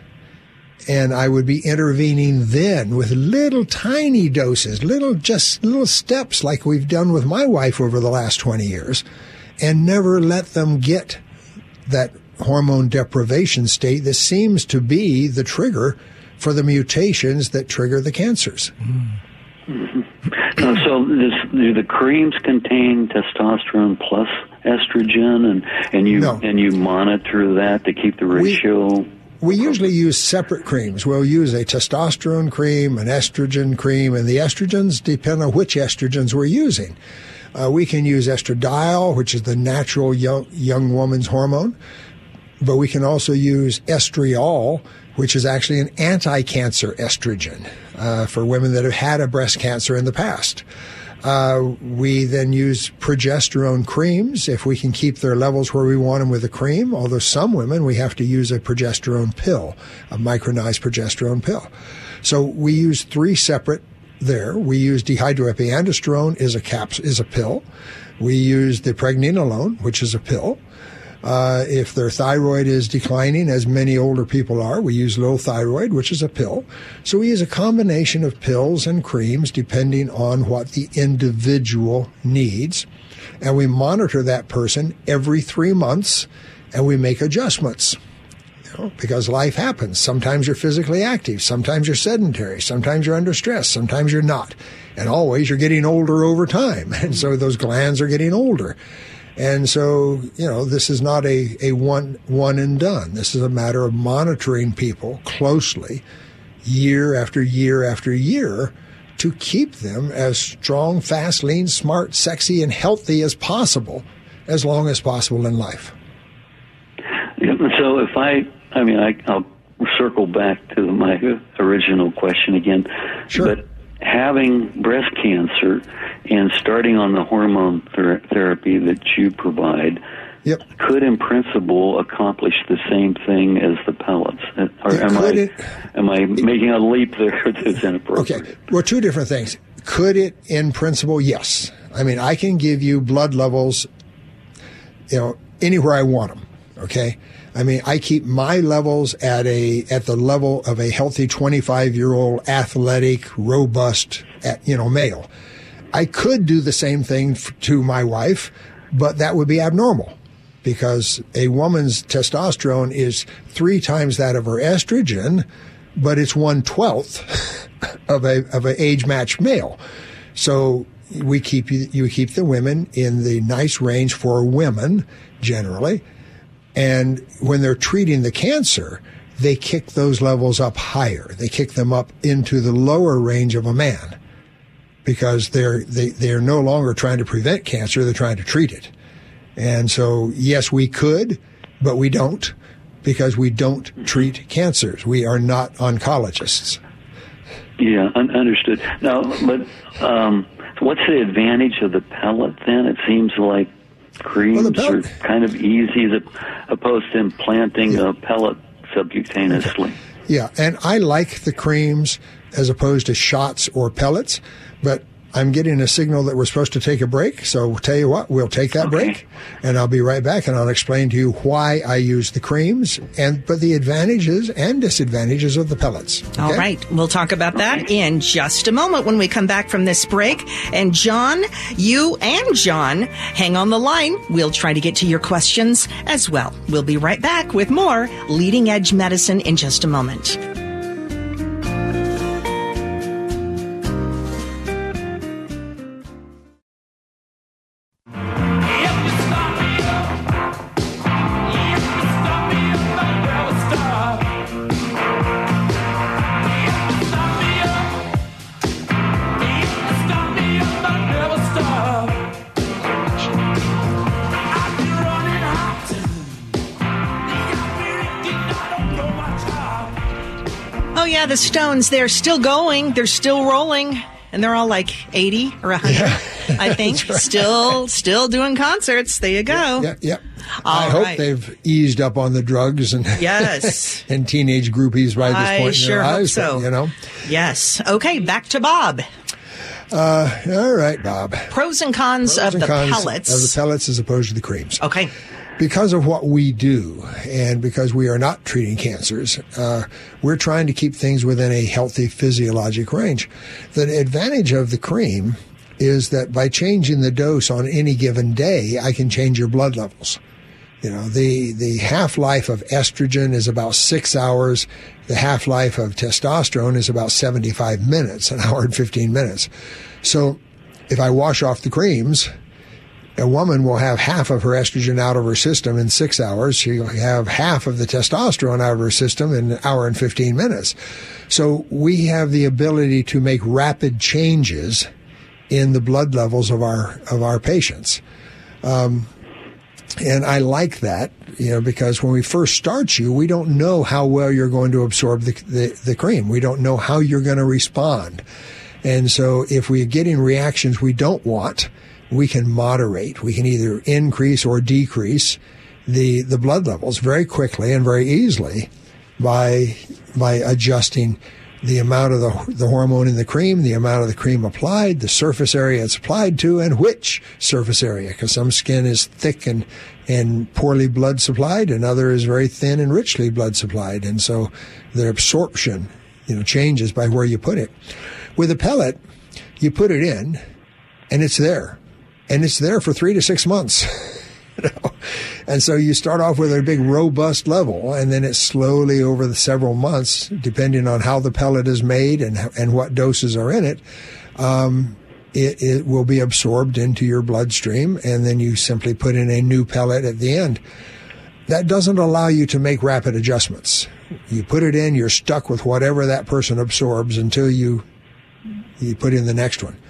And I would be intervening then with little tiny doses, little, just little steps like we've done with my wife over the last twenty years, and never let them get that hormone deprivation state that seems to be the trigger for the mutations that trigger the cancers. Mm-hmm. Uh, so this, do the creams contain testosterone plus estrogen, and, and you no. and you monitor that to keep the ratio? We, we usually use separate creams. We'll use a testosterone cream, an estrogen cream, and the estrogens depend on which estrogens we're using. Uh, we can use estradiol, which is the natural young, young woman's hormone, but we can also use estriol, which is actually an anti-cancer estrogen uh, for women that have had a breast cancer in the past. Uh, we then use progesterone creams if we can keep their levels where we want them with a cream, although some women we have to use a progesterone pill, a micronized progesterone pill. So we use three separate there. We use dehydroepiandrosterone is a caps is a pill. We use the pregnenolone, which is a pill. Uh, if their thyroid is declining, as many older people are, we use low thyroid, which is a pill. So we use a combination of pills and creams depending on what the individual needs. And we monitor that person every three months, and we make adjustments. You know, because life happens. Sometimes you're physically active. Sometimes you're sedentary. Sometimes you're under stress. Sometimes you're not. And always you're getting older over time. And so those glands are getting older. And so, you know, this is not a, a one, one and done. This is a matter of monitoring people closely year after year after year to keep them as strong, fast, lean, smart, sexy, and healthy as possible, as long as possible in life. So if I, I mean, I, I'll circle back to my original question again. Sure. But having breast cancer and starting on the hormone ther- therapy that you provide yep. could, in principle, accomplish the same thing as the pellets. Or it am I it, am I making a leap there that's inappropriate? Okay. Well, two different things. Could it, in principle? Yes. I mean, I can give you blood levels, you know, anywhere I want them. Okay. I mean, I keep my levels at a at the level of a healthy twenty-five-year-old athletic, robust, you know, male. I could do the same thing f- to my wife, but that would be abnormal because a woman's testosterone is three times that of her estrogen, but it's one twelfth of a of an age matched male. So we keep you, you keep the women in the nice range for women generally, and when they're treating the cancer, they kick those levels up higher. They kick them up into the lower range of a man because they're they they're no longer trying to prevent cancer; they're trying to treat it. And so, yes, we could, but we don't because we don't treat cancers. We are not oncologists. Yeah, un- understood. Now, but um, what's the advantage of the pellet then? It seems like creams well, pellet, are kind of easy as opposed to implanting yeah. a pellet subcutaneously. Okay. Yeah, and I like the creams as opposed to shots or pellets, but I'm getting a signal that we're supposed to take a break, so we'll tell you what, we'll take that okay. break, and I'll be right back, and I'll explain to you why I use the creams, and but the advantages and disadvantages of the pellets. Okay? All right, we'll talk about that in just a moment when we come back from this break. And John, you and John, hang on the line. We'll try to get to your questions as well. We'll be right back with more Leading Edge Medicine in just a moment. Yeah, the Stones, they're still going. They're still rolling. And they're all like eighty or one hundred, yeah, I think. Right. Still still doing concerts. There you go. Yeah, yeah. yeah. I hope right. they've eased up on the drugs and yes. and teenage groupies by this I point sure in their hope lives. So. You know? Yes. Okay, back to Bob. Uh, all right, Bob. Pros and cons Pros of and the cons pellets. Of the pellets as opposed to the creams. Okay. Because of what we do and because we are not treating cancers, uh, we're trying to keep things within a healthy physiologic range. The advantage of the cream is that by changing the dose on any given day, I can change your blood levels. You know, the, the half-life of estrogen is about six hours. The half-life of testosterone is about seventy-five minutes, an hour and fifteen minutes. So if I wash off the creams, a woman will have half of her estrogen out of her system in six hours. She'll have half of the testosterone out of her system in an hour and fifteen minutes. So we have the ability to make rapid changes in the blood levels of our of our patients. Um, and I like that, you know, because when we first start you, we don't know how well you're going to absorb the, the, the cream. We don't know how you're going to respond. And so if we're getting reactions we don't want, we can moderate. We can either increase or decrease the, the blood levels very quickly and very easily by, by adjusting the amount of the, the hormone in the cream, the amount of the cream applied, the surface area it's applied to, and which surface area, because some skin is thick and, and poorly blood supplied, and other is very thin and richly blood supplied. And so their absorption, you know, changes by where you put it. With a pellet, you put it in, and it's there. And it's there for three to six months. You know? And so you start off with a big robust level, and then it slowly over the several months, depending on how the pellet is made and and what doses are in it, um, it, it will be absorbed into your bloodstream, and then you simply put in a new pellet at the end. That doesn't allow you to make rapid adjustments. You put it in, you're stuck with whatever that person absorbs until you you put in the next one.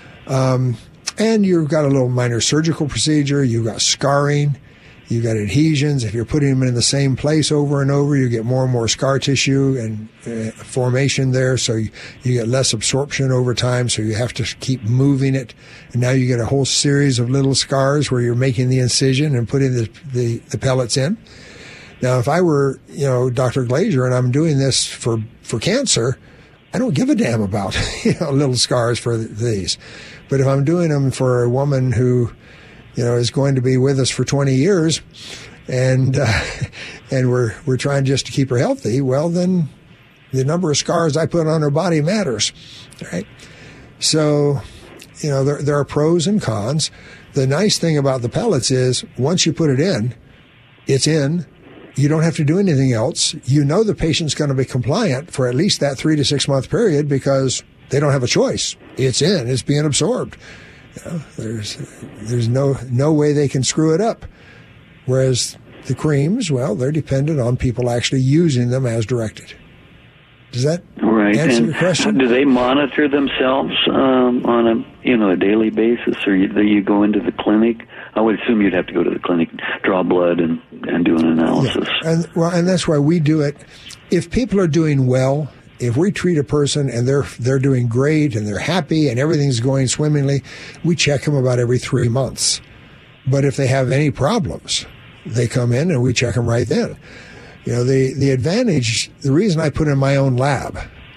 Um, And you've got a little minor surgical procedure. You've got scarring. You've got adhesions. If you're putting them in the same place over and over, you get more and more scar tissue and uh, formation there. So you, you get less absorption over time. So you have to keep moving it. And now you get a whole series of little scars where you're making the incision and putting the, the, the pellets in. Now, if I were, you know, Doctor Glazer and I'm doing this for, for cancer, I don't give a damn about, you know, little scars for these. But if I'm doing them for a woman who, you know, is going to be with us for twenty years and, uh, and we're, we're trying just to keep her healthy, well, then the number of scars I put on her body matters, right? So you know, there, there are pros and cons. The nice thing about the pellets is once you put it in, it's in. You don't have to do anything else. You know the patient's going to be compliant for at least that three to six month period because they don't have a choice. It's in. It's being absorbed. You know, there's there's no no way they can screw it up. Whereas the creams, well, they're dependent on people actually using them as directed. Does that right. answer and your question? Do they monitor themselves um, on a you know a daily basis, or you, do you go into the clinic? I would assume you'd have to go to the clinic, draw blood, and, and do an analysis. Yeah. And well, and that's why we do it. If people are doing well, if we treat a person and they're they're doing great and they're happy and everything's going swimmingly, we check them about every three months. But if they have any problems, they come in and we check them right then. You know, the, the advantage, the reason I put in my own lab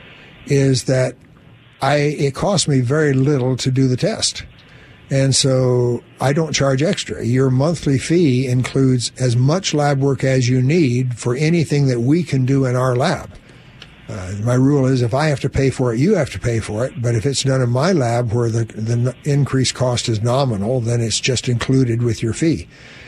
is that I it costs me very little to do the test. And so I don't charge extra. Your monthly fee includes as much lab work as you need for anything that we can do in our lab. Uh, my rule is if I have to pay for it, you have to pay for it. But if it's done in my lab where the, the increased cost is nominal, then it's just included with your fee.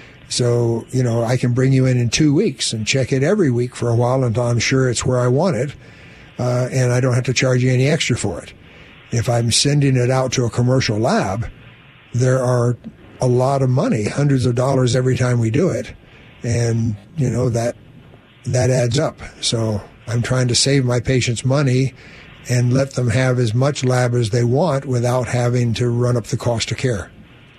So, you know, I can bring you in in two weeks and check it every week for a while until I'm sure it's where I want it, uh, and I don't have to charge you any extra for it. If I'm sending it out to a commercial lab, there are a lot of money, hundreds of dollars every time we do it, and, you know, that that adds up. So I'm trying to save my patients money and let them have as much lab as they want without having to run up the cost of care.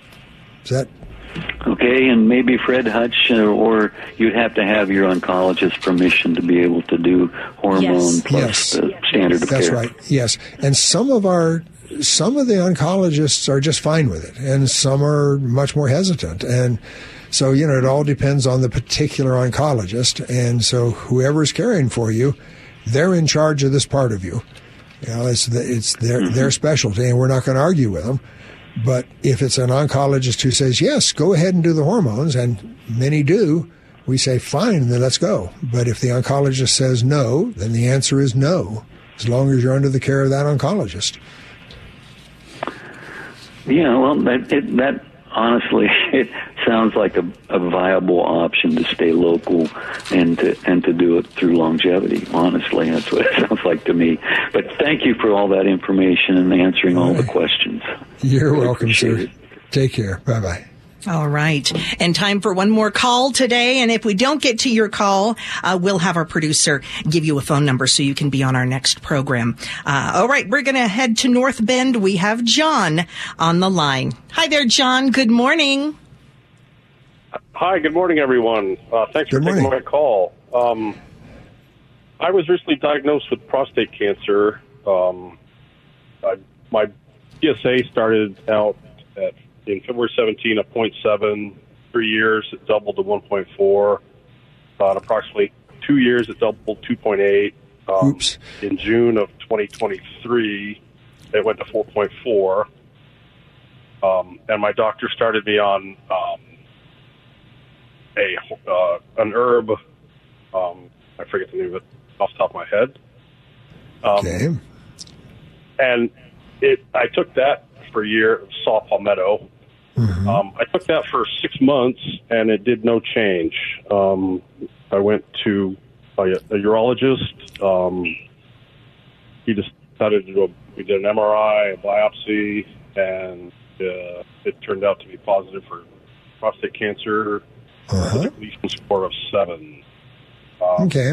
Is that... Okay, and maybe Fred Hutch, uh, or you'd have to have your oncologist's permission to be able to do hormone Yes. plus Yes. the standard of That's care. right. Yes, and some of our some of the oncologists are just fine with it, and some are much more hesitant. And so, you know, it all depends on the particular oncologist. And so, whoever's caring for you, they're in charge of this part of you. You know, it's the, it's their Mm-hmm. their specialty, and we're not going to argue with them. But if it's an oncologist who says, yes, go ahead and do the hormones, and many do, we say, fine, then let's go. But if the oncologist says no, then the answer is no, as long as you're under the care of that oncologist. Yeah, well, that, it, that honestly, it sounds like a, a viable option to stay local and to and to do it through longevity. Honestly, that's what it sounds like to me. But thank you for all that information and answering all, all right. the questions. You're really welcome, sir. It. Take care. Bye-bye. All right. And time for one more call today. And if we don't get to your call, uh, we'll have our producer give you a phone number so you can be on our next program. Uh, all right. We're going to head to North Bend. We have John on the line. Hi there, John. Good morning. Hi. Good morning, everyone. Uh, thanks good for taking morning. my call. Um, I was recently diagnosed with prostate cancer. Um, I, my P S A started out at in February seventeenth, at zero point seven, three years, it doubled to one point four. Uh, in approximately two years, it doubled two point eight. Um, Oops. In June of twenty twenty-three, it went to four point four. Um, and my doctor started me on um, a uh, an herb. Um, I forget the name of it off the top of my head. Um, okay. And it, I took that for a year, saw palmetto. Mm-hmm. Um, I took that for six months, and it did no change. Um, I went to a, a urologist. Um, he decided to do a, we did an M R I, a biopsy, and uh, it turned out to be positive for prostate cancer Uh-huh. with a Gleason score of seven. Um, Okay.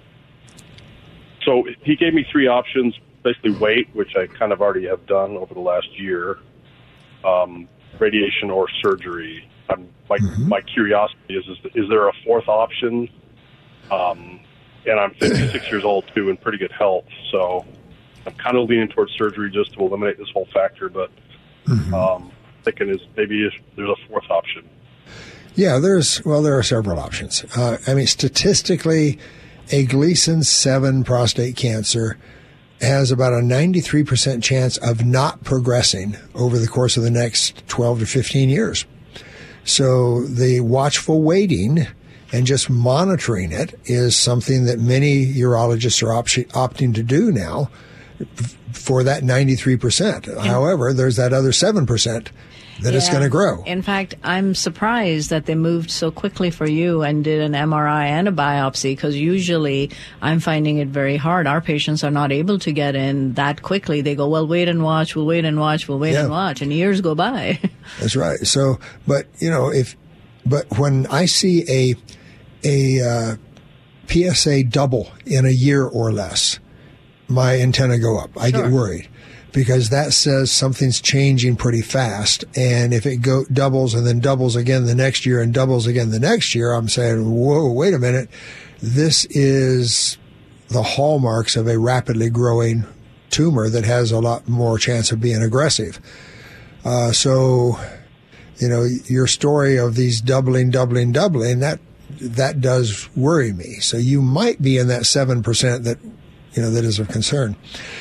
So he gave me three options, basically wait, which I kind of already have done over the last year, um, radiation or surgery. I'm, my, Mm-hmm. my curiosity is, is, is there a fourth option? Um, and I'm fifty-six years old, too, in pretty good health. So I'm kind of leaning towards surgery just to eliminate this whole factor. But Mm-hmm. um, thinking is maybe if there's a fourth option. Yeah, there's, well, there are several options. Uh, I mean, statistically, a Gleason seven prostate cancer has about a ninety-three percent chance of not progressing over the course of the next twelve to fifteen years. So the watchful waiting and just monitoring it is something that many urologists are op- opting to do now for that ninety-three percent. However, there's that other seven percent that Yeah. it's going to grow. In fact, I'm surprised that they moved so quickly for you and did an M R I and a biopsy, because usually I'm finding it very hard. Our patients are not able to get in that quickly. They go, well, wait and watch, we'll wait and watch, we'll wait Yeah. and watch, and years go by. That's right. So, but you know, if, but when I see a, a, uh, P S A double in a year or less, my antenna go up. I Sure. get worried because that says something's changing pretty fast. And if it go doubles and then doubles again the next year and doubles again the next year, I'm saying, whoa, wait a minute. This is the hallmarks of a rapidly growing tumor that has a lot more chance of being aggressive. Uh, so, you know, your story of these doubling, doubling, doubling, that, that does worry me. So you might be in that seven percent that, you know, that is of concern.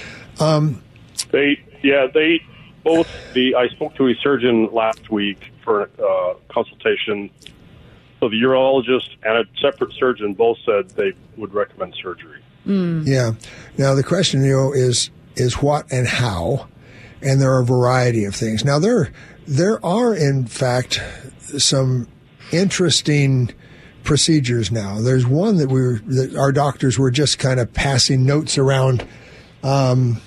Um, They, yeah, they both. The I spoke to a surgeon last week for uh, consultation. So the urologist and a separate surgeon both said they would recommend surgery. Yeah. Now the question, you know, is is what and how, and there are a variety of things. Now there there are in fact some interesting procedures now. There's one that we were, that our doctors were just kind of passing notes around um,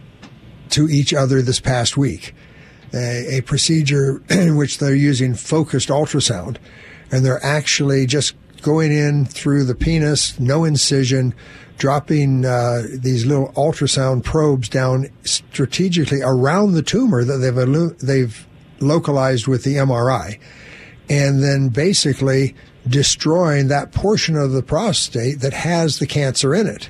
to each other this past week. A, a procedure in which they're using focused ultrasound, and they're actually just going in through the penis, no incision, dropping uh, these little ultrasound probes down strategically around the tumor that they've illu- they've localized with the M R I, and then basically destroying that portion of the prostate that has the cancer in it.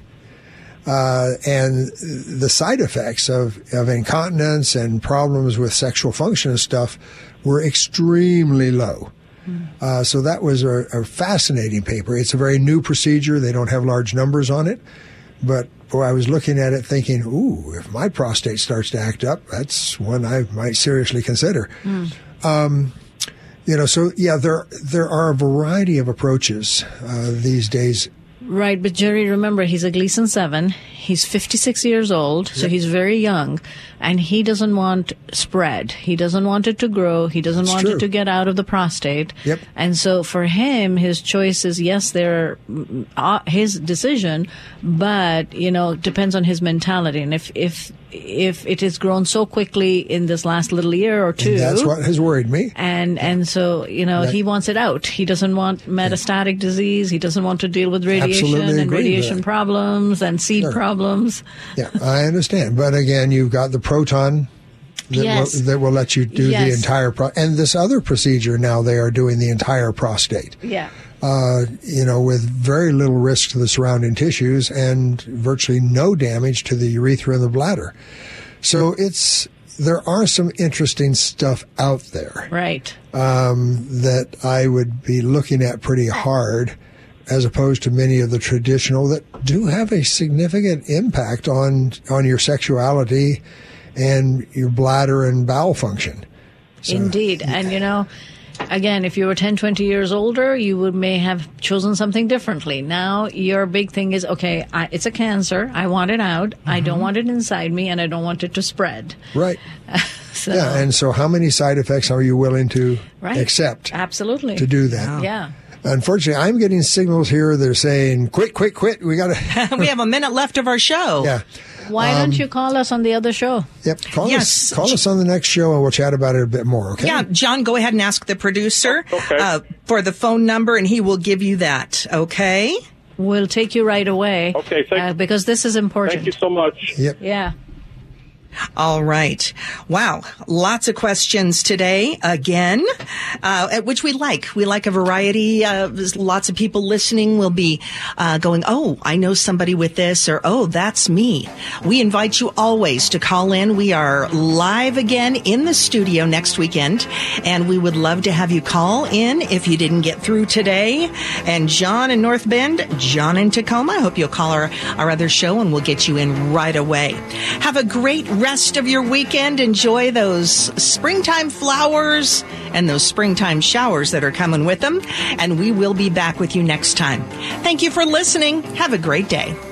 Uh, and the side effects of, of incontinence and problems with sexual function and stuff were extremely low. Uh, so that was a, a fascinating paper. It's a very new procedure. They don't have large numbers on it. But boy, I was looking at it thinking, ooh, if my prostate starts to act up, that's one I might seriously consider. Mm. Um, you know, so yeah, there there are a variety of approaches uh, these days. Right, but Jerry, remember, he's a Gleason seven. He's fifty-six years old, so Yep. he's very young, and he doesn't want spread. He doesn't want it to grow. He doesn't That's want true. it to get out of the prostate. Yep. And so for him, his choice is, yes, they're mm, uh, his decision, but, you know, it depends on his mentality. And if, if, if it has grown so quickly in this last little year or two. And that's what has worried me. And and so, you know, That- he wants it out. He doesn't want metastatic disease. He doesn't want to deal with radiation Absolutely and agree with radiation that. problems and seed Sure. problems. Yeah, I understand. But again, you've got the proton that, Yes. will, that will let you do the Yes. entire pro- and this other procedure now they are doing the entire prostate. Yeah. Uh, you know, with very little risk to the surrounding tissues and virtually no damage to the urethra and the bladder. So it's there are some interesting stuff out there Right. um, that I would be looking at pretty hard, as opposed to many of the traditional that do have a significant impact on on your sexuality and your bladder and bowel function. So, Indeed. And, you know, again, if you were ten, twenty years older, you would may have chosen something differently. Now, your big thing is, okay, I, it's a cancer. I want it out. I don't want it inside me, and I don't want it to spread. Right. So, Yeah. And so how many side effects are you willing to right. accept Absolutely. to do that? Yeah. Unfortunately, I'm getting signals here. They're saying, quit, quit, quit. We got to. We have a minute left of our show. Yeah. Why Um, don't you call us on the other show? Yep. Call Yes. us. Call us on the next show, and we'll chat about it a bit more. Okay. Yeah, John, go ahead and ask the producer Okay. uh, for the phone number, and he will give you that. Okay? We'll take you right away. Okay, thank- uh, because this is important. Thank you so much. Yep. Yeah. All right. Wow. Lots of questions today again, uh, at which we like. We like a variety. Uh, there's lots of people listening will be uh, going, oh, I know somebody with this, or oh, that's me. We invite you always to call in. We are live again in the studio next weekend, and we would love to have you call in if you didn't get through today. And John in North Bend, John in Tacoma, I hope you'll call our, our other show, and we'll get you in right away. Have a great rest of your weekend. Enjoy those springtime flowers and those springtime showers that are coming with them. And we will be back with you next time. Thank you for listening. Have a great day.